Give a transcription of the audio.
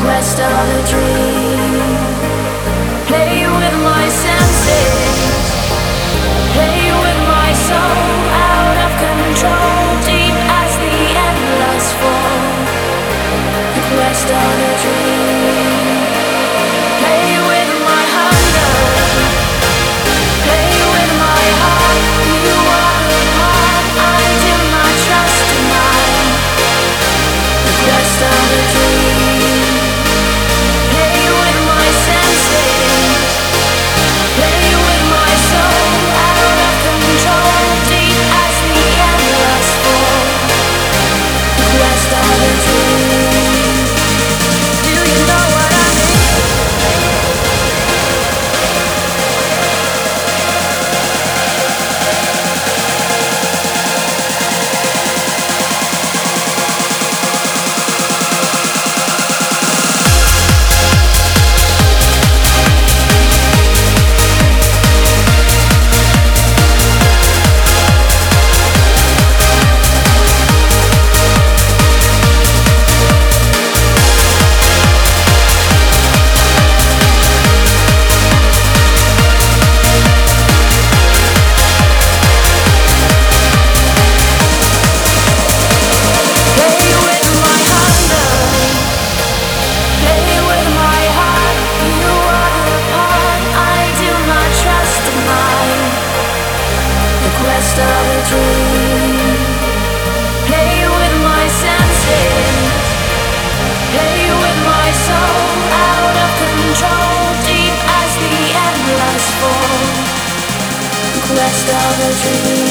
quest of a dream. Play with my senses, play with my soul, out of control, deep as the endless fall. The quest of a dream. Play with my hunger, play with my heart. You are a part I do not trust tonight. The quest of a dream. Play with my senses, play with my soul, out of control, deep as the endless fall. The quest of a dream. Do you know what I mean? Quest of a dream.